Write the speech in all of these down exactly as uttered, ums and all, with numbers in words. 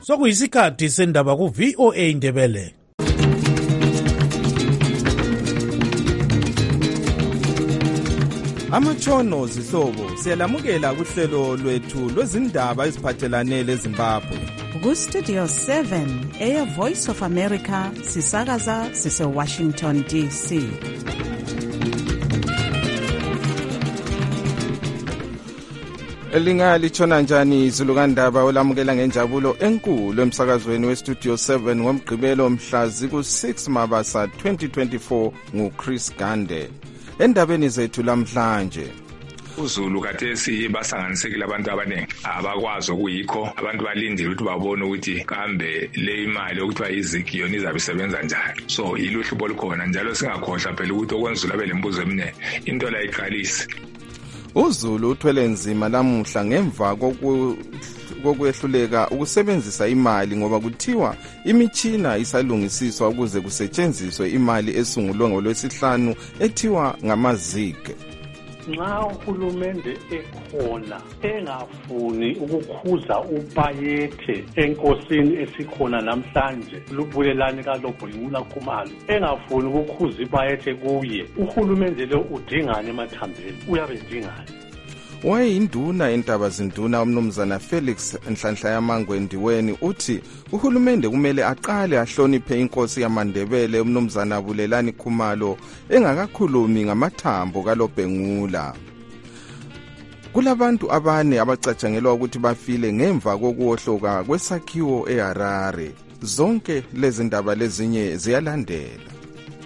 Sokuyisikhathi sendaba ku V O A Ndebele. Amatshono zihlobo siyalamukela kuhlelo lwethu lwezindaba eziphathelane leZimbabwe. Ku Studio seven Air Voice of America sisakaza sise Washington D C. Elinga lichona njani izulukandaba olamukela ngenjabulo enkulu emsakazweni we Studio seven ngomgqibelo mhla ziku six Mabasa twenty twenty-four nguChris Gande. Endabeni zethu lamhlanje uZulu kathesi basanganisekile abantu abaningi abakwazi ukuyikho abantu balindile ukuthi babone ukuthi kambe le imali okuthiwa izigi yona izabe isebenza njani. So iluhlubo olukhona njalo singakhohlwa phela ukuthi okwenzula belembuzo emine into la iqalisi. uZulu uthwele nzima lamuhla ngemva koku kokwehluleka ukusebenzisa imali ngoba kuthiwa imichina isalungisiswa ukuze kusetshenziswe imali esungulwe ngolwesihlanu ethiwa ngamazigi. Nxa uhulumende ekhona engafuni ukukhuza ubayethe enkosini esikhona namhlanje lubulelani kaLobhungula Khumalo engafuni ukukhuza ibayethe kuye uhulumende lo udingani emathambeni uyabe ndingani. Wayinduna entaba zinduna umnumzana Felix Nhlanhla yaMangwe Ndiweni uthi uhulumende kumele aqale ahloniphe inkosi yamaNdebele umnumzana Bulelani Khumalo engakakhulumi ngamathambo kaLobhengula. Kulabantu abane abacatshangelwa ukuthi bafile ngemva kokuwohloka kwesakhiwo eHarare. Zonke lezi ndaba lezinye ziyalandela.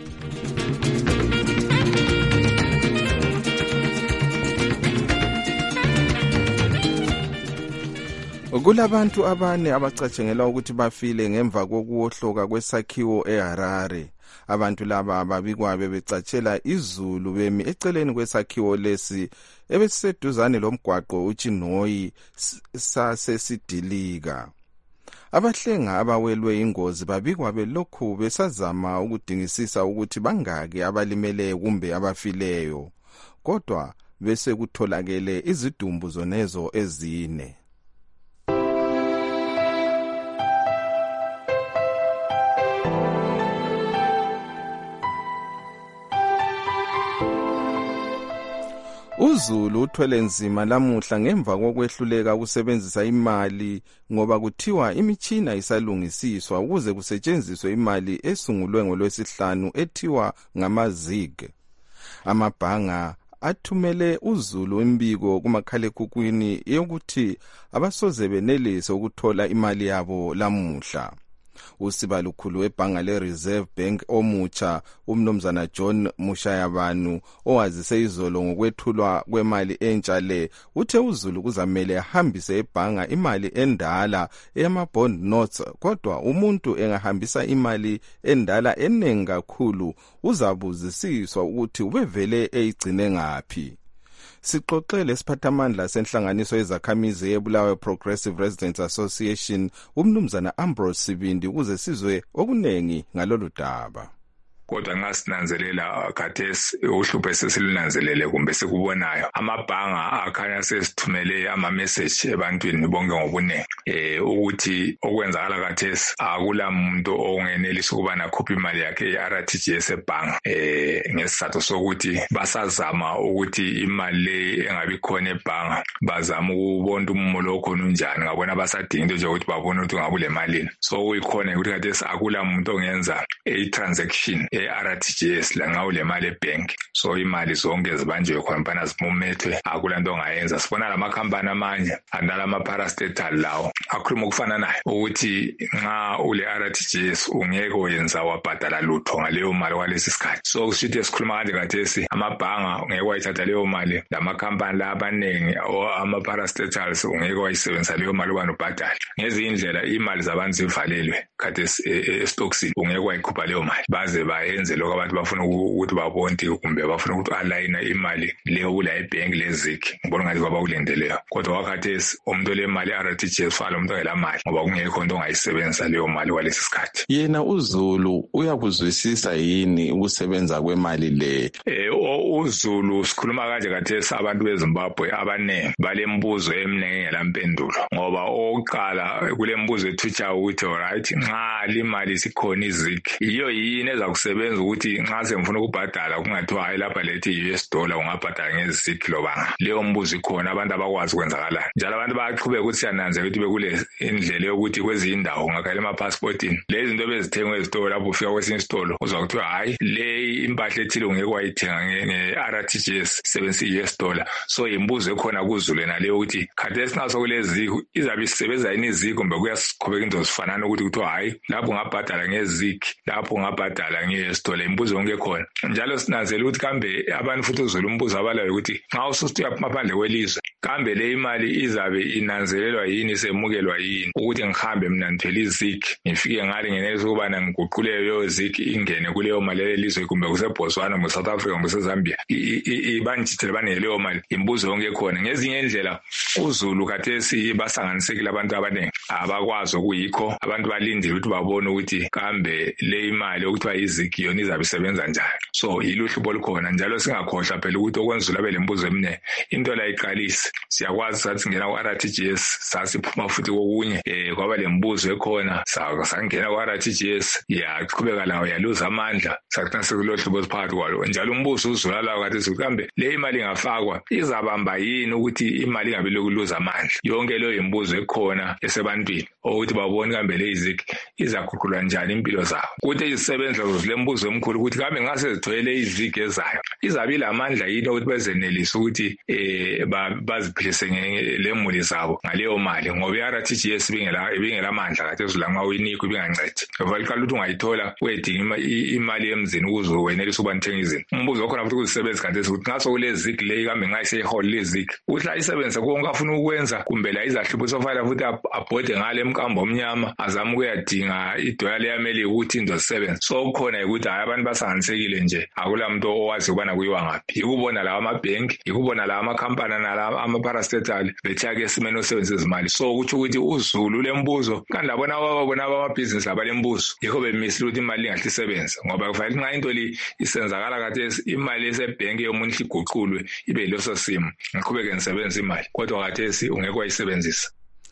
Kulabantu abane abacatshangelwa ukuthi bafile ngemva kokuwohloka kwesakhiwo eHarare. Abantu laba ababikwa bebecatshela izulu bemi eceleni kwesakhiwo lesi ebeseduzane lomgwaqo uChinoyi sasesidilika. Abahlenga abawelwe ingozi babikwa belokhu besazama ukudingisisa ukuthi bangaki abalimele kumbe abafileyo. Kodwa bese kutholakele izidumbu zonezo ezine. uZulu uthwele nzima lamuhla ngemva kokwehluleka ukusebenzisa imali ngoba kuthiwa imichina isalungisiswa ukuze kusetshenziswe imali esungulwe ngolwesihlanu ethiwa ngamazigi. Amabhanga athumele uZulu imbiko kumakhalekhukhwini yokuthi abasoze benelise ukuthola imali yabo lamuhla. Usibalukhulu webhanga le-Reserve Bank omutsha umnumzana John Mushayabanu owazise izolo ngokwethulwa kwemali entsha le uthe uZulu kuzamele ahambise ebhanga imali endala eyama-bond notes kodwa umuntu engahambisa imali endala eningi kakhulu uzabuzisiswa ukuthi ubevele eyigcine ngaphi. Sixoxele siphathamandla senhlanganiso yezakhamizi eBulawayo Progressive Residents Association umnumzana Ambrose Sibindi ukuze sizwe okunengi ngalolu daba. Kodwa nxa sinanzelela khathesi uhlupho sesilunanzelele kumbe sikubonayo amabhanga akhanya sesithumele ama message ebantwini bonke ngobunengi eh ukuthi okwenzakala khathesi akula muntu ongenelisa ukuba nakhupha imali yakhe ye-R T G S ebhanga eh ngesizathu sokuthi basazama ukuthi imali le engabi khona ebhanga bazama ukubona umumo okhona unjani ngabona basadinga into nje ukuthi babone ukuthi ngabule malini so uyikhona ukuthi khathesi akula muntu ongenza a transaction e-R T G S la ngawu le mali ebank so imali zonke zibanjwe khona phana zimumethwe akulanto ongayenza sibona lamakhampani amanye andala ama-parastatal lawo akhuluma ukufana nayo ukuthi nxa ule R T G S ungeke wenza wabhadala lutho ngaleyo mali kwalesi sikhathi so kushuthi esikhuluma kanje khathesi amabhanga ungeke wayithatha leyo mali lamakhampani la abaningi ama-parastatals ungeke wayisebenzisa leyo mali ubani ubhadala ngezinye indlela imali zabantu zivalelwe khathesi estoksini ungeke wayikhupha leyo mali baze bayenze lokho abantu bafuna ukuthi babonke kumbe bafuna ukuthi aligna imali leyo kula ebank leziki ngibona ngathi kwaba kulendeleyo kodwa wakhathesi umuntu le mali R T G S fala umuntu ngela mali ngoba kungekho into ongayisebenzisa leyo mali kwalesi sikhathi. Yena uZulu uyakuzwisisa yini ukusebenza kwemali le? Eh uZulu sikhuluma kanje khathesi abantu beZimbabwe abaningi balembuzo eminingi engelampendulo ngoba oqala kulembuzo ethutsha ukuthi alright nxa limali sikhona iziki iyo yini ezakusebenza ukuthi nxa semfuna ukubhadala kungathiwa hayi lapha lethi U S dollar ungabhadala ngeziki lobanga leyo mbuzo ikhona abantu abakwazi ukwenzakalana njalo abantu bayaqhubeka ukuthi siyananzela ukuthi bekule indlela yokuthi kwezinye indawo ngakhala emapassportini lezi zinto bezithengwe ezitolo lapho ufika kwesinye isitolo uzwa kuthiwa hayi le impahla ethile ungeke wayithenga nge-R T G S sebenzisa i-U S dollar so imbuzo ekhona kuZulu naleyo ukuthi khathesi nxa sokuleziko izabe isebenza yini iziko kumbe kuyasiqhubeka into zifanana ukuthi kuthiwa hayi lapho ungabhadala ngeziki lapho ungabhadala nge-U S dollar imbuzo yonke khona njalo sinanzela ukuthi kambe abantu futhi uZulu umbuzo abalayo ukuthi nxa ususiya maphandle kwelizwe kambe le imali izabe inanzelelwa yini isemukelwa yini ukuthi ngihambe mina ngithwele iziki ngifike ngale ngenelisa ukubana ngiguqule leyo ziki ingene kuleyo mali lelizwe kumbe kuseBotswana kumbe South Africa kumbe seZambia ibanjithele baneleyo mali imbuzo yonke khona ngezinye indlela uZulu khathesi basanganisekile abantu abaningi abakwazi ukuyikho abantu balindile ukuthi babone ukuthi kambe le imali okuthiwa iziki yona izabe isebenza njani so yiluhlubo olukhona njalo singakhohlwa phela ukuthi okwenzula belembuzo emine into la iqalise siyakwazi sathi singena ku-R T G S sasiphuma futhi kokunye eh kwaba lembuzo ekhona sangena ku-R T G S yaqhubeka lawo yaluza amandla sakuthi sekulohlubo siphakathi kwalo njalo umbuzo uzula lawo kathi sikambe le imali ingafakwa izabamba yini ukuthi imali ingabe lokuluza amandla yonke leyo imbuzo ekhona esebantwini ukuthi babone kambe le iziki izaguqulwa njani impilo zabo kuthi izisebenza lembuzo emkhulu ukuthi kambe ngase zithwele iziki ezayo izabe lamandla yini ukuthi bezenelisa ukuthi eh baziphilise ngemuli zabo ngaleyo mali ngoba i-R T G S ibingela ibingela amandla kathi uzulanga uyinikwe ibingancedi valiqala ukuthi ungayithola wedinga imali emzini ukuze wenelisa ukuba nithenga izinto umbuzo wakhona futhi kuzisebenza kanti ukuthi ngaso kuleziki le kambe ngayisehole leziki uthi ayisebenza konke afuna ukwenza kumbe la izahlupho sofala futhi abhode ngale emkambo omnyama azama ukuyadinga idola leyameli ukuthi into zisebenza so kukhona ukuthi hayi abantu basanganisekile nje akulamuntu owazi ukubana kuyiwa ngaphi ikubona lawa amabhenki ikubona lawa amakhampani nalawa ama-parastatal bethi-ake esimeni osebenzisa izimali so kutsho ukuthi uZulu lembuzo kanti labona babona abamabhizinisi laba lembuzo yikho bemisile ukuthi imali ingahle isebenza ngoba kufanele nxa into le isenzakala khathesi imali esebhenki yomuntu iguqulwe ibe yileso simo ngiqhubeke ngisebenza imali kodwa khathesi ungeke wayisebenzisa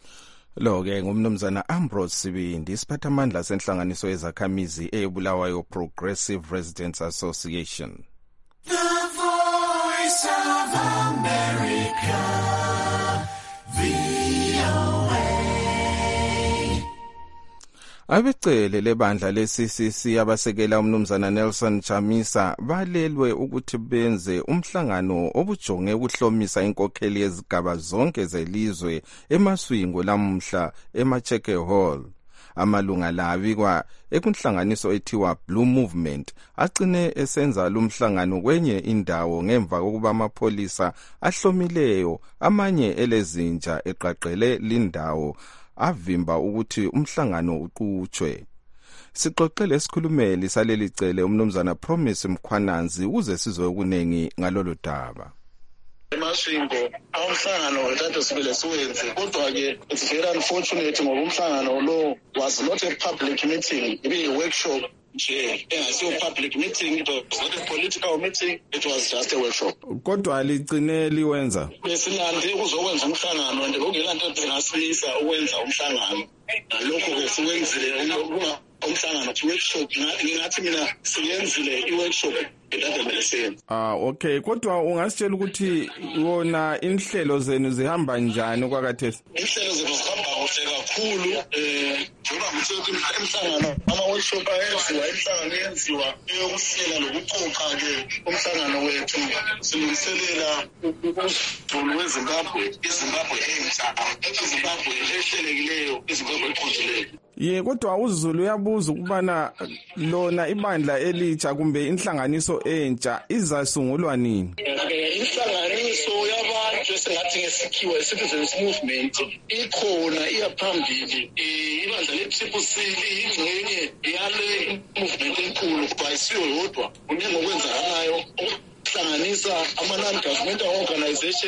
lo-ke ngumnumzana Ambrose Sibindi isiphathamandla senhlanganiso yezakhamizi eyebulawayo Progressive Residents Association. The Voice of America, V O A. Abecele lebandla le-C C C abasekela umnumzana Nelson Chamisa balelwe ukuthi benze umhlangano obujonge ukuhlomisa inkokheli yezigaba zonke zelizwe emaswingo lamhla eMacheke Hall. Amalunga labikwa ekunhlanganiso ethiwa Blue Movement agcine esenza lumhlangano kwenye indawo ngemva kokuba amapholisa ahlomileyo amanye elezinja eqaqele lindawo avimba ukuthi umhlangano uqhutshwe. Sixoxele isikhulumeli saleli cele umnumzana Promise Mkhwananzi ukuze sizwe okunengi ngalolu daba. Emaswingo umhlangano wethatha sibele siwenze kodwa ke it's very unfortunate ngoba umhlangano lo was not a public meeting, ibe a workshop nje engasiyo public meeting, it was not a political meeting, it was just a workshop. Kodwa ligcine liwenza besilande ukuzokwenza umhlangano and okungelanto engasilisa ukwenza umhlangano nalokho ke siwenzile umhlangano workshop ngingathi mina siyenzile i-workshop Ah okay kodwa ungasitshela ukuthi wona inhlelo zenu zihamba njani kwakathesi? Inhlelo zethu zihamba kuhle kakhulu eh njengoba ngithethe umhlangano ama-workshop ayenziwa imhlangano yenziwa eyokuhlela nokuxoxa ke umhlangano wethu silungiselela uZulu weZimbabwe iZimbabwe entsha iZimbabwe ehlelekileyo iZimbabwe eqondileyo. Ye kodwa uZulu uyabuza ukubana lona ibandla elitsha kumbe inhlanganiso entsha izasungulwa nini? Inhlanganiso yabantu esingathi ngesikhiwa citizens movement ikhona iyaphambili ibandla le-Triple C ingxenye yale movement enkulu kuba isiyo yodwa kuningi okwenzakalayo ukuhlanganisa ama-non-governmental organizations,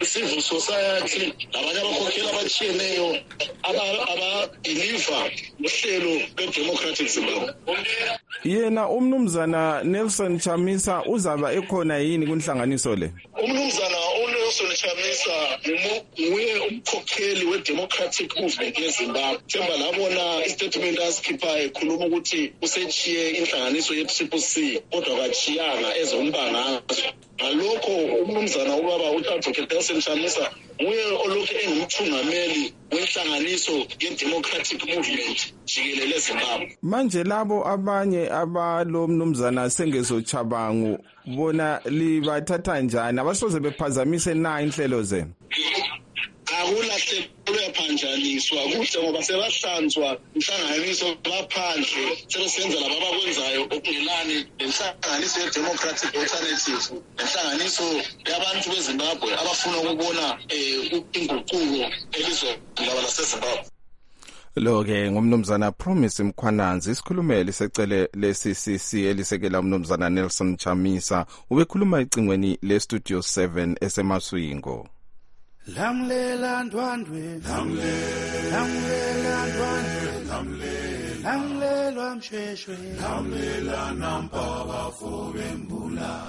civil society labanye abakhokheli abatshiyeneyo abadeliver uhlelo lwe-democratic Zimbabwe. Yena umnumzana Nelson Chamisa uzaba ekhona yini kunhlanganiso le? Umnumzana uNelson Chamisa nguye umkhokheli we-democratic movement yeZimbabwe. Themba labona istatement asikhipha ekhuluma ukuthi usechiye inhlanganiso ye-Triple C kodwa kachiyanga ezombangazwe. Ngalokho umnumzana ubaba u-Advocate Nelson Chamisa nguye olokhu engumthungameli wenhlanganiso ye-democratic movement jikelele eZimbabwe. Manje labo abanye abalo mnumzana Sengezo Chabangu bona libathatha njani abasoze bephazamise na inhlelo zenu? Akulahle kuyaphanjaniswa kuhle ngoba sebahlanzwa inhlanganiso baphandle sebesenza laba abakwenzayo okungelani lenhlanganiso ye-democratic alternative lenhlanganiso yabantu beZimbabwe abafuna ukubona inguquko elizweni laseZimbabwe. Lo ke ngumnumzana Promise Mkhwananzi isikhulumeli secele le-C C C elisekela umnumzana Nelson Chamisa ubekhuluma icingweni le-Studio seven eseMaswingo. Lamlela ndwandwe lamlela lamlela ndwandwe lamlela lamlela msheshwe lamlela nampaka fobembula.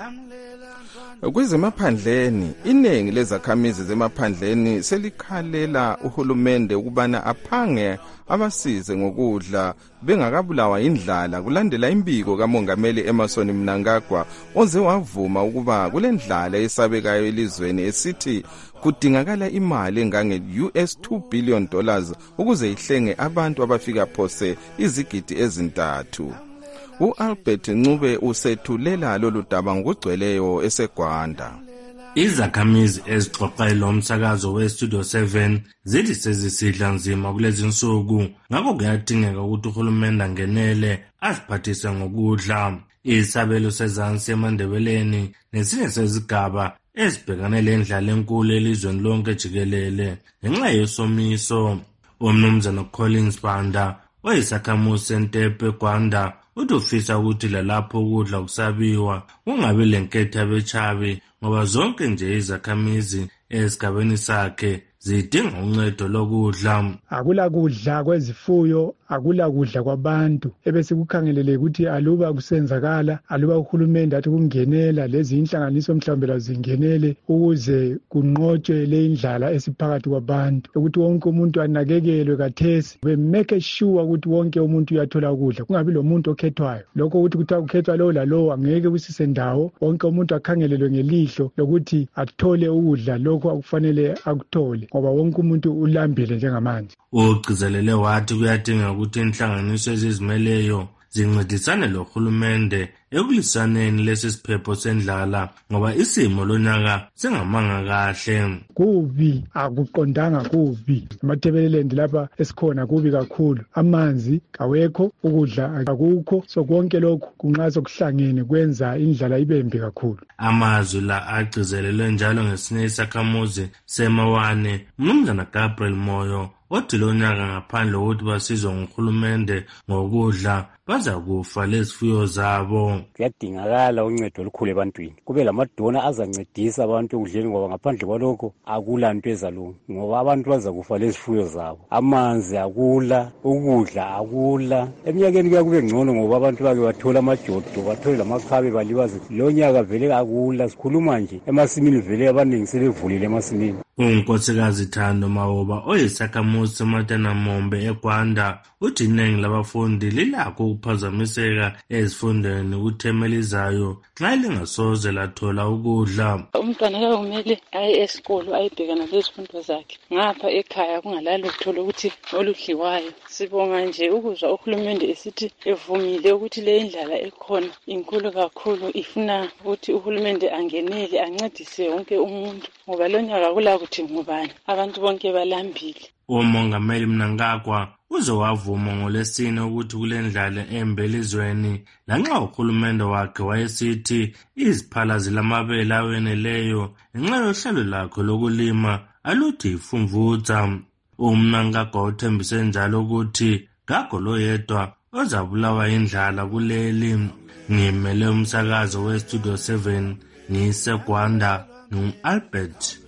Kwezemaphandleni iningi lezakhamizi zemaphandleni selikhalela uhulumende ukubana aphange abasize ngokudla bengakabulawa indlala kulandela imbiko kamongameli Emmerson Mnangagwa oze wavuma ukuba kulendlala esabekayo elizweni esithi kudingakala imali engange U S two billion dollars ukuze ihlenge abantu abafika phose izigidi ezintathu. U-Albert Ncube usethulela lolu daba ngokugcweleyo eseGwanda. Izakhamizi ezixoxa lo msakazo we-Studio seven zithi sezisidla nzima kulezi nsuku ngakho kuyadingeka ukuthi uhulumende angenele asiphathise ngokudla. Isabelo sezansi eMandebeleni nesinye sezigaba ezibhekane lendlala enkulu elizweni lonke jikelele ngenxa yesomiso. Umnumzana Collins Banda oyisakhamuzi seNtepe Gwanda uthi ufisa ukuthi lalapho ukudla kusabiwa kungabi lenketho abechabi ngoba zonke nje izakhamizi esigabeni sakhe zidinga uncedo lokudla. Akula kudla kwezifuyo, akula kudla kwabantu. Ebese kukhangelele ukuthi aluba kusenzakala, aluba uhulumende athi kungenela lezi inhlanganiso mhlawumbe lazingenele ukuze kunqotshwe le indlala esiphakathi kwabantu. Ukuthi wonke umuntu anakekelwe kathesi, be make sure ukuthi wonke umuntu uyathola ukudla. Kungabi lo muntu okhethwayo. Lokho ukuthi kuthiwa kukhethwa lo lalo angeke kusise ndawo, wonke umuntu akhangelelwe ngelihlo lokuthi athole ukudla lokho akufanele akuthole. Ngoba wonke umuntu ulambile njengamanje. Ugcizelele wathi kuyadinga ukuthi inhlanganiso ezizimeleyo zincedisane lohulumende ekulisaneni lesi siphepho sendlala ngoba isimo lonyaka singamanga kahle. Kubi akuqondanga kubi. Emathebeleleni lapha esikhona kubi kakhulu. Amanzi kawekho, ukudla akukho, so konke lokhu kunxa sokuhlangene kwenza indlala ibembi kakhulu. Amazwi la agcizelelwe njalo ngesinye isakhamuzi seMawane umnumzana Gabriel Moyo othi lo nyaka ngaphandle kokuthi basizwe nguhulumende ngokudla baza kufa lezifuyo zabo. Kuyadingakala uncedo olukhulu ebantwini, kube lamadona azancedisa abantu ekudleni ngoba ngaphandle kwalokho akula nto ezalunga ngoba abantu baza kufa lezifuyo zabo. Amanzi akula, ukudla akula. Eminyakeni kuya kube ngcono ngoba abantu bake bathola amajodo, bathole lamakhabe balibaze. Lo nyaka vele akula, sikhuluma nje emasimini vele abaningi sebevulile emasimini. Unkosikazi Thando Mawoba oyisakhamuzi seMatana Mombe eGwanda uthi iningi labafundi lilakho ukuphazamiseka ezifundweni ukuthemelizayo nxa lingasoze lathola ukudla. Umntwana ke kumele aye esikolo ayibhekana lezifundo zakhe. Ngapha ekhaya kungalalo ukuthola ukuthi oludliwayo. Sibonga nje ukuzwa uhulumende esithi evumile ukuthi le indlala ekhona inkulu kakhulu ifuna ukuthi uhulumende angenele ancedise wonke umuntu ngoba lo nyaka kula kuthi ngubani abantu bonke balambile. Umongameli Mnangagwa uze wavuma ngolesine ukuthi kulendlala embelizweni lanxa uhulumende wakhe wayesithi iziphala zilamabele aweneleyo ngenxa yohlelo lakho lokulima aluthi ifumvutha. Umnangagwa uthembise njalo ukuthi gago lo yedwa ozabulawa indlala kuleli. Ngimele umsakazo we-Studio seven ngiseGwanda no-Albert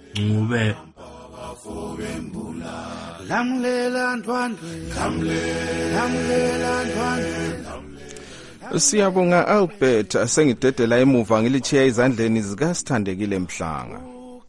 Ncube. Lamlela Ndwandwe, lamlela Ndwandwe. Siyabonga Albert, asengidedela emuva ngilichiya izandleni zika Sithandekile Mhlanga.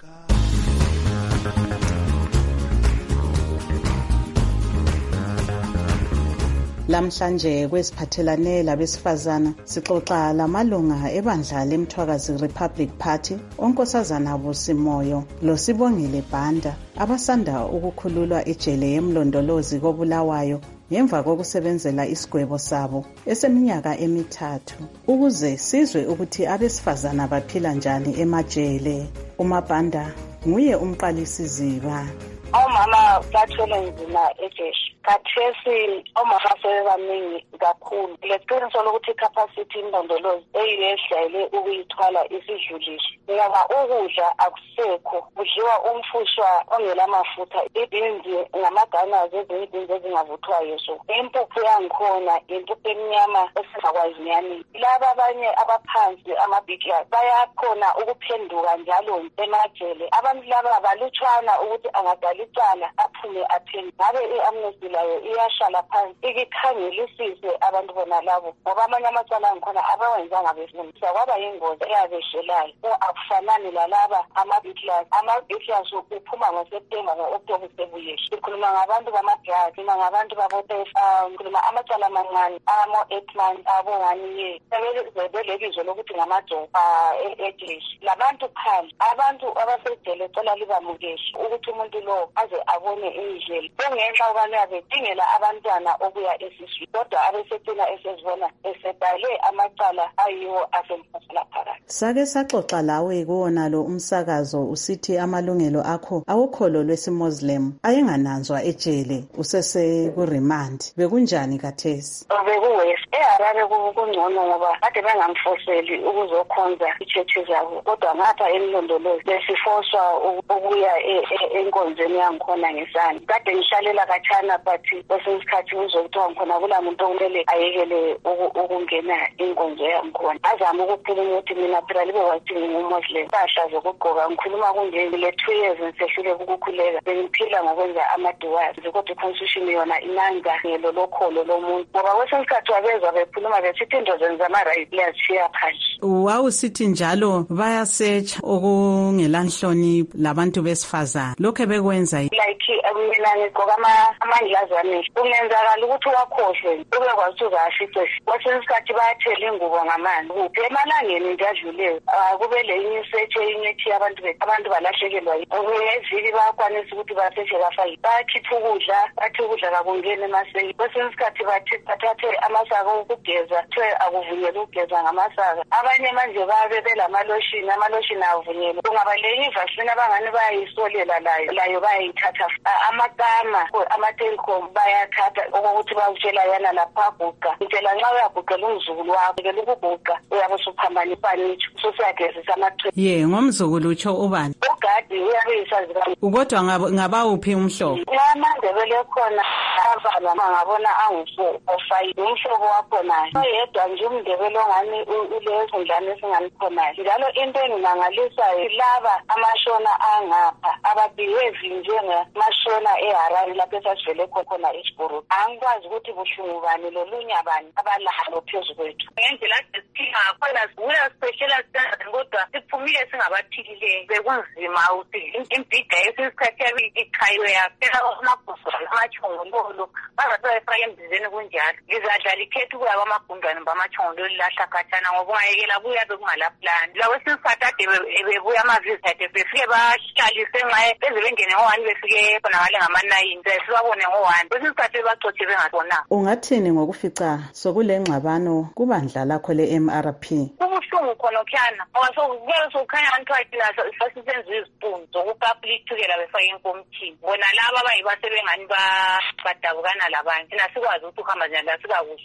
Lamhlanje kwesiphathelane labesifazana sixoxa lamalunga ebandla leMthwakazi Republic Party onkosazana Busimoyo loSibongile Banda abasanda ukukhululwa ejele yemlondolozi koBulawayo ngemva kokusebenzela isigwebo sabo eseminyaka emithathu ukuze sizwe ukuthi abesifazana baphila njani emajele. uMabanda nguye umqalisi ziba. Omama bathwele nzima ejeshi. Khathesi omama sebebaningi kakhulu. Leqiniso lokuthi capacity indondolozi eyehlayele ukuyithwala isidlulisho. Ngoba ukudla akusekho, kudliwa umfushwa ongela amafutha, ibinzi ngamagana zezinye ibinzi ezingavuthwayo so. Impuphu yangikhona, impuphu emnyama esingakwazi nyani. Laba abanye abaphansi amabhikya bayakhona ukuphenduka njalo emajele. Abantu laba balutshwana ukuthi angadala icala aphume aphinde. Ngabe i-amnesty layo iyashala phansi ikikhangelisise abantu bona labo ngoba amanye amacala ngikhona abawenzanga befundisa kwaba yingozi eyabeshelayo akufanani lalaba ama-backlash ama-backlash uphuma ngoSeptember ngo-October sebuyeshi. Sikhuluma ngabantu bama-drug, sikhuluma ngabantu babo-theft, sikhuluma amacala amancane amo-eight months abo-one year sebelebizwe lokuthi ngamajoba e-English. Labantu phandle abantu abasejele cela libamukeshe ukuthi umuntu lo aze abone indlela bengenxa ukani abedingela abantwana okuya esiswini kodwa abesetina esezibona esebhale amacala ayiwo asemphasela phakathi. Sake saxoxa lawe kuwona lo umsakazo usithi amalungelo akho awukholo lwesimuslim ayengananzwa ejele usese ku remand. Bekunjani kathesi? Bekuwesi eHarare kungcono ngoba kade bengamfoseli ukuzokhonza ichurch zabo kodwa ngapha emlondolozi besifoswa ukuya enkonzweni yangikhona ngesani. Kade ngishalela kachana but kwesinye isikhathi uzokuthiwa ngikhona kula muntu okumele ayekele ukungena inkonzo yangikhona. Azama ukukhuluma ukuthi mina phela libe wathi ngumumuslim. Impahla zokugqoka ngikhuluma kunje le two years ngisehlule ukukhuleka. Bengiphila ngokwenza amadiwasi kodwa iconstitution yona inanga ngelo lokholo lomuntu. Ngoba kwesinye isikhathi wabezwa bekhuluma besithi into zenza ama-right liyashiya phansi. Wawusithi njalo bayasearch okungelanhlonipho labantu besifazana. Lokho bekwenza like mina ngigqoka amandlazane kungenzakala ukuthi wakhohlwe ubekwazi ukuthi uzashice. Kwesinye isikhathi bayathela ingubo ngamanzi kuphi emalangeni into adluleyo kube le inye isearch enye ethi abantu abantu balahlekelwa ngeviki bayakwanisa ukuthi baseshe bafake bakhipha ukudla bathi ukudla kakungeni emaseni. Kwesinye isikhathi bathi bathathe amasaka okugeza kuthiwe akuvunyelwa ukugeza ngamasaka. Abanye manje babe belamaloshini amaloshini avunyelwa. Kungaba lenye ivasini abangani bayayisolela layo layo bayayithatha amagama amatenko bayathatha ukuthi bawutshela yana lapha guqa ngitshela nxa uyaguqela umzukulu wakho ke ukuguqa uyabe usuphambana ipanitsho usiyagezisa amathwe. Ye ngomzukulu utsho ubani? Ugadi uyabe isaziba. Ukodwa ngaba uphi umhlobo? Amandebele khona avala ngabona angu-four or five umhlobo wakho naye. Oyedwa nje umndebele ongani ulezo ngane esinganikhonayo. Njalo into engimangalisayo laba amashona angapha ababehave njengamashona eHarare lapho esasivele khona eShiburu. Angikwazi ukuthi buhlungu bani lolunya bani abalalo phezu kwethu. Ngendlela esiphila khona sibuya special standard kodwa siphumile singabaphilileyo. Bekunzima ukuthi impida yesikhathi yabe ichayiwe yaphela amabhuso amachongolo bazathi bayifake embizeni kunjalo. Ngizadlala ikhethi kuya kwamagundwane bamachongolo lahla khatshana ngoba ungayekela buya bekungalaplan. Lawo sisikhathi ade bebuya amavisa ade befike bahlalise nxa beze bengene ngo-one befike khona ngale ngama-nine sibabone ngo-one kwesikhathi bacothe bengatona. Ungathini ngokufica sokule ngxabano kubandla lakho le-M R P? Kubuhlungu khona kukhana ngoba sokubukela sokukhanya antithi naso sasisenziwa izipuni zokupapula ithukela befake enkomthini. Bona laba abayibasebengani badabukana labanye thina sikwazi ukuthi uhamba njani la sikakuzwa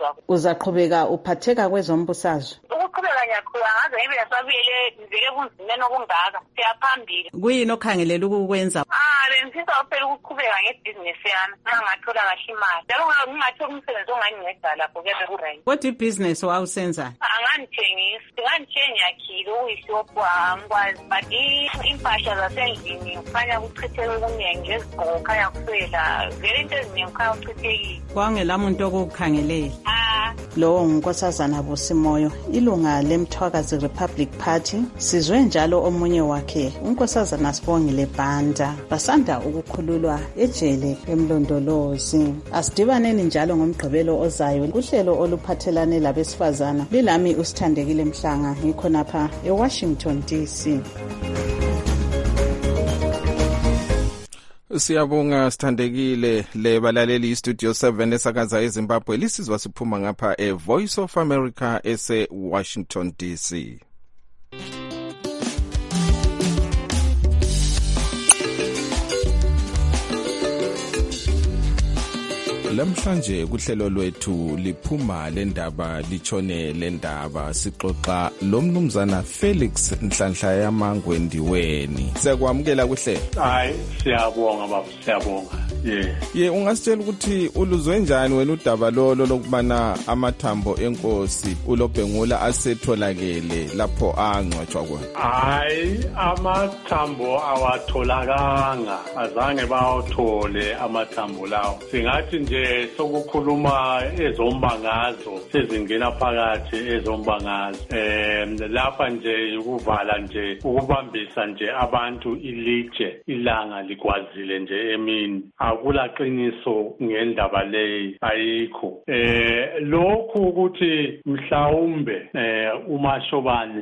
ngizwa. Uzaqhubeka uphatheka kwezombusazwe? Ukuqhubeka ngiyaqhubeka ngaze ngibe yasabuyele ngivele kunzimeni okungaka. Siyaphambili. Kuyini okhangelela ukukwenza? Ah, bengifisa phela ukuqhubeka ngebhizinisi yami. Ngingathola kahle imali. Njalo ngingathola umsebenzi onganginceda lapho kube ku-right. What business wawusenza? Angangithengisi. Ngangithenga yakhile uyishophu angikwazi. But impahla zasendlini kukhanya kuchitheke okuningi ngezigqoko khanya kuswela. Vele into eziningi kukhanya kuchithekile. Kwangela muntu okukhangelele. Ah. Lo ngunkosazana Busimoyo, ilunga leMthwakazi Republic Party. Sizwe njalo omunye wakhe, unkosazana Sibongile Banda, basanda ukukhululwa ejele eMlondolozi. Asidibaneni njalo ngomgqibelo ozayo kuhlelo oluphathelane labesifazana. Lilami uSithandekile Mhlanga, ngikhonapha eWashington D C. Siyabonga Sithandekile. Le balaleli Studio seven esakaza eZimbabwe lisizwa siphuma ngapha e Voice of America ese Washington D C. Lamhlanje kuhlelo lwethu liphuma lendaba litshone lendaba sixoxa lomnumzana Felix Nhlanhla yaMangwendiweni. Siyakwamukela kuhle. Hayi siyabonga baba siyabonga. Yeah. Ye ungasitshela ukuthi uluzwe njani wena udaba lolo lokubana amathambo enkosi uLobhengula asetholakele lapho angcwatshwa khona? Hayi amathambo awatholakanga, azange bawathole amathambo lawo. Singathi nje sokukhuluma ezombangazo sezingena phakathi ezombangazo em lapha nje ukuvala nje ukubambisa nje abantu ilitshe ilanga likwazile nje emini akula qiniso ngendaba leyi ayikho. Eh lokhu ukuthi mhlawumbe eh uMashobane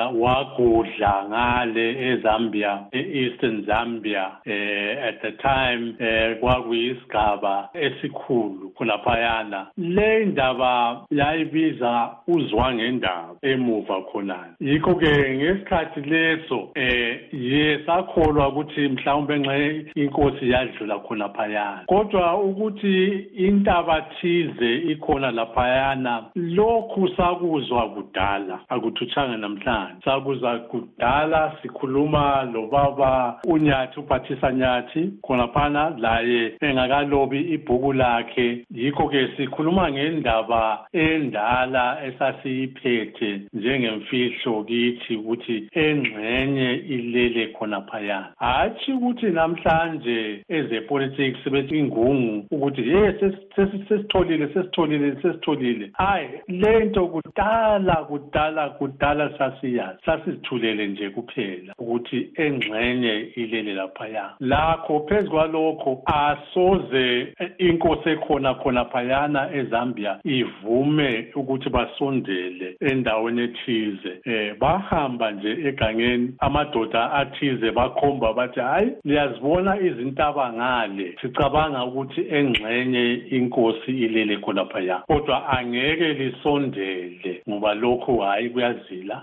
wagudla ngale eZambia eEastern Zambia eh at the time eh kwakuyisigaba esikhulu khulaphayana. Le ndaba yayibiza uzwa ngendaba emuva khonana. Yikho ke ngesikhathi leso eh yesakholwa ukuthi mhlawumbe nxe inkosi yadlula khona phayana. Kodwa ukuthi intaba thize ikhona laphayana lokhu sakuzwa kudala akuthuthanga namhlanje. Sakuzwa kudala sikhuluma lo baba uNyathi uPhathisa Nyathi khona phana laye engakalobi ibhuku lakhe. Yikho ke sikhuluma ngendaba endala esasiyiphethe njengemfihlo kithi ukuthi engxenye ilele khona phayana. Hathi ukuthi namhlanje ezepolitics sebethi ingungu ukuthi hey sesitholile sesitholile sesitholile. Hayi lento kudala kudala kudala sasiyazi sasithulele nje kuphela ukuthi engxenye ilele laphaya. Lakho phezukwalokho asoze inkosi ekhona khona phayana eZambia ivume ukuthi basondele endaweni ethize. Eh bahamba nje egangeni amadoda athize bakhomba bathi hayi liyazibona izintaba ngale sicabanga ukuthi engxenye inkosi ilele khona phaya kodwa angeke lisondele ngoba lokho hayi kuyazila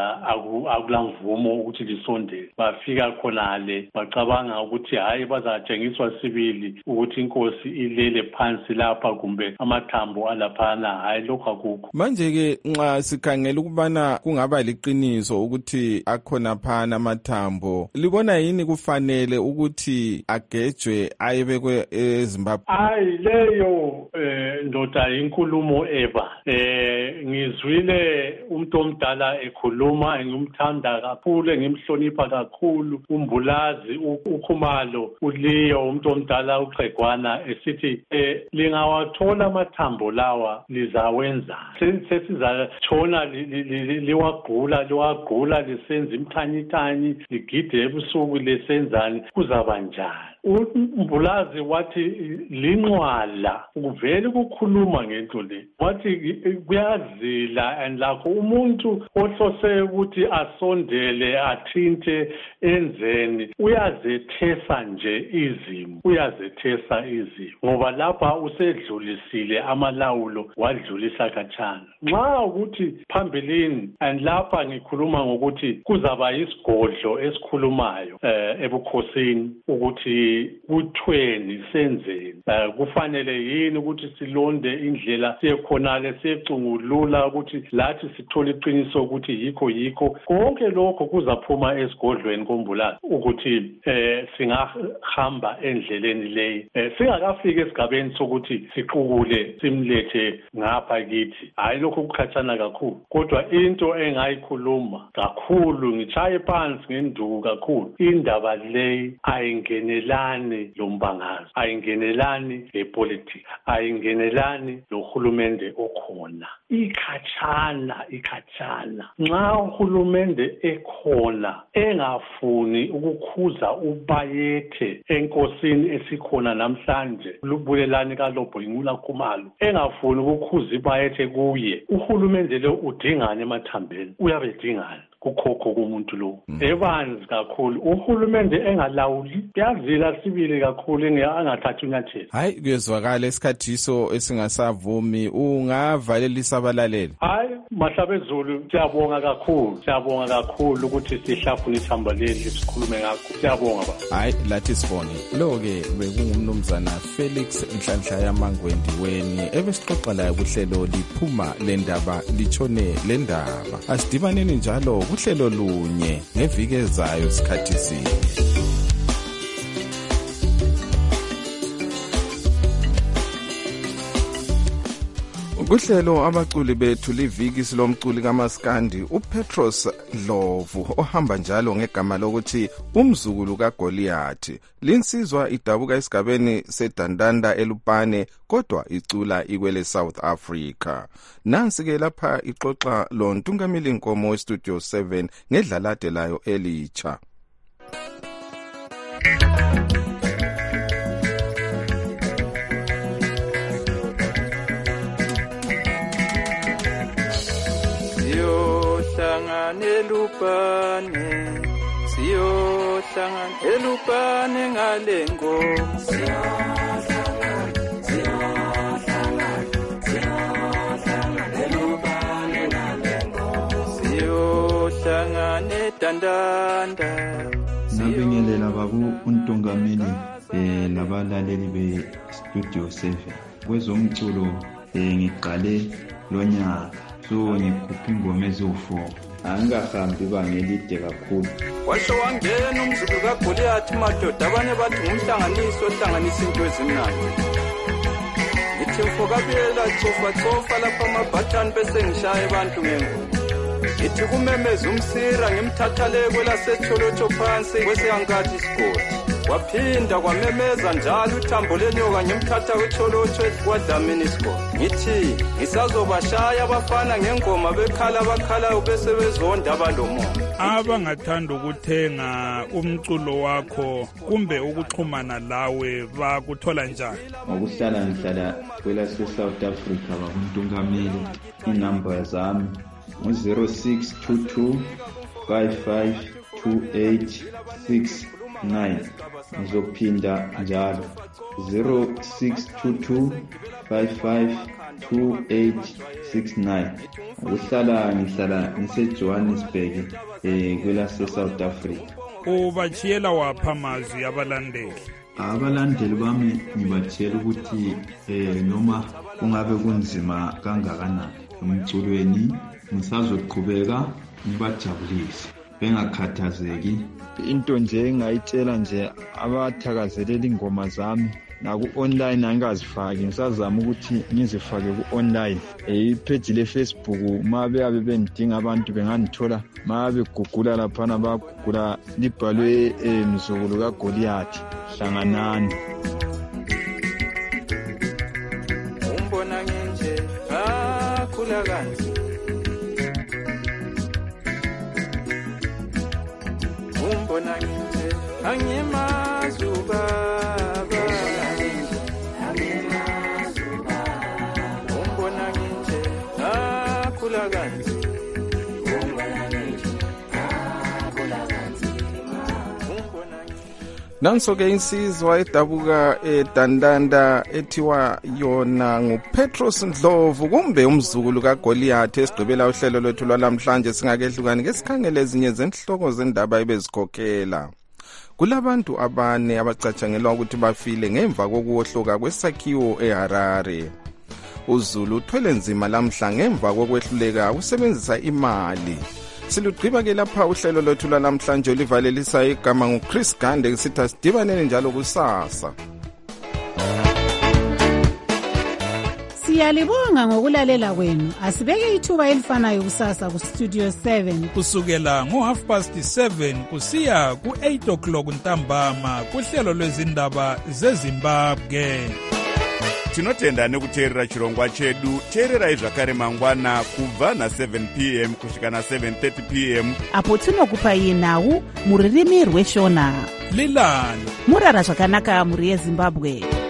akulamvumo ukuthi lisondele. Bafika khonale bacabanga ukuthi hayi bazatshengiswa sibili ukuthi inkosi ilele phansi lapha kumbe amathambo alaphana. Hayi lokho akukho. Manje ke nxa sikhangela ukubana kungaba liqiniso ukuthi akhona phana amathambo, libona yini kufanele ukuthi agejwe ayebekwe eZimbabwe? Hayi leyo eh ndoda inkulumo eba eh ngizwile umuntu omdala ekhuluma ngimthanda kakhulu ngimhlonipha kakhulu uMbulazi uKhumalo uLeo umuntu omdala uXegwana esithi eh lingawathola amathambo lawa lizawenza sesizatshona liwagqula liwagqula lisenza imthanyithanyi ligide ebusuku lesenzani kuzaba njani? uMbulazi wathi linqwala ukuvela ukukhuluma ngento le wathi kuyazila and lakho umuntu ohlose ukuthi asondele athinte enzeni uyazethesa nje izimo uyazethesa izimo ngoba lapha usedlulisile amalawulo wadlulisa khatshana. Nxa ukuthi phambilini and lapha ngikhuluma ngokuthi kuzaba isigodlo esikhulumayo eh ebukhosini ukuthi ukuthi kuthweni senzeni, uh, kufanele yini ukuthi silonde indlela siyekhonale siyecungulula ukuthi lathi sithola iqiniso ukuthi yikho yikho konke lokho kuzaphuma esigodlweni kombulala ukuthi eh singahamba endleleni leyi eh, singakafika esigabeni sokuthi siqukule simlethe ngapha kithi. Hayi lokho kukhathana kakhulu, kodwa into engayikhuluma kakhulu ngichaye phansi ngenduku kakhulu, indaba leyi ayingenelani lombangazo, ayingenelani lepolitics, ayingenelani lohulumende okhona. Ikhatshana ikhatshana nxa uhulumende ekhona engafuni ukukhuza ubayethe enkosini esikhona namhlanje lubulelani kaLobho Ingula Khumalo, engafuni ukukhuza ibayethe kuye, uhulumende lo udingane emathambeni, uyabedingana kukhokho kumuntu lo ebanzi kakhulu. Uhulumende engalawuli yazila sibili kakhulu engathatha unyathelo. Hayi kuyezwakala esikhathiso esingasavumi, ungavalelisa abalaleli. Hayi Mahlabezulu, siyabonga kakhulu, siyabonga kakhulu ukuthi sihlafuna ithamba leli sikhulume ngakho. Siyabonga baba. Hayi lathi sibone lo ke bekungumnumzana Felix Nhlanhla yaMangwendiweni ebesixoxa laye kuhlelo liphuma lendaba litshone lendaba. Asidibaneni njalo kuhlelo lunye ngeviki ezayo sikhathi sinye. Kuhlelo abaculi bethu liviki silomculi kaMaskandi uPetros Ndlovu ohamba njalo ngegama lokuthi umzukulu kaGoliath. Linsizwa idabuka esigabeni seDandanda eLupane kodwa icula ikwele South Africa. Nansi ke lapha ixoxa lo Ntungamili Nkomo weStudio seven ngedlalade layo elitsha. Elupane siyohlangana elupane ngalengo siyohlangana siyohlangana siyohlangana elupane ngalengo siyohlangana eDandanda. Ngabingelela babu uNtungameli eh labalaleli be Studio seven kwezomculo eh ngiqale lonyaka so ngikhupha ingoma eziwu-four angahambi bangelide kakhulu. Washo wangena umzukulu kaGoliath madoda abanye bathi ngumhlanganiso ohlanganisa into ezimnandi. Ngithi mfokabiyela tsofa tsofa lapha amabhathani bese ngishaya abantu ngengoma. Ngithi kumemeza umsira ngimthatha le kwelasetsholotsho phansi kwese yankathi isigodi. Waphinda kwamemeza njalo uthambo lenyoka ngimthatha kwetsholotsho kwadlamini isigodi. Ngithi ngisazobashaya abafana ngengoma bekhala bakhalayo bese bezonda abalomo. Abangathanda ukuthenga umculo wakho kumbe ukuxhumana lawe bakuthola njani? Ngokuhlala ngihlala kwelase South Africa bakuntungameli. Inamba zami ngu zero six two two five five two eight six nine. Ngizophinda njalo zero six two two five five two eight six nine. Uhlala ngihlala ngiseJohannesburg eh kwelase South Africa. Ubachiyela wapha amazwi abalandeli? Abalandeli bami ngibatshela ukuthi eh noma kungabe kunzima kangakanani umculweni ngisazoqhubeka ngibajabulise bengakhathazeki. Into nje engayitshela nje abathakazelela ingoma zami naku online angazifaki, ngisazama ukuthi ngizifake ku online. Eh page le Facebook mabe abe bendinga abantu bengangithola mabe gugula lapha nabagugula libhalwe emzukulu kaGoliath hlanganani. Umbona nje akhula kanzi umbona nje angimazuba Nanso-ke insizwa edabuka eDandanda ethiwa yona nguPetros Ndlovu kumbe umzukulu kaGoliath esigqibela uhlelo lwethu lwalamhlanje singakehlukani ngesikhangele ezinye zenhloko zendaba ebezikhokhela. kulabantu abane abacatshangelwa ukuthi bafile ngemva kokuwohloka kwesakhiwo eHarare. uZulu uthwele nzima lamhla ngemva kokwehluleka ukusebenzisa imali. Silugqiba ke lapha uhlelo lwethu lamhlanje olivalelisa igama nguChris Gande sithi sidibanele njalo kusasa. Siyalibonga ngokulalela kwenu. Asibeke ithuba elifanayo kusasa ku Studio seven kusukela ngo half past seven kusiya ku eight o'clock ntambama kuhlelo lwezindaba zeZimbabwe. Tinotenda nekuteerera chirongwa chedu. Teererai zvakare mangwana kubva na seven p m kusvika na seven thirty p m apo tinokupai nhau muririmi rweshona. Lilani murara zvakanaka muri yeZimbabwe.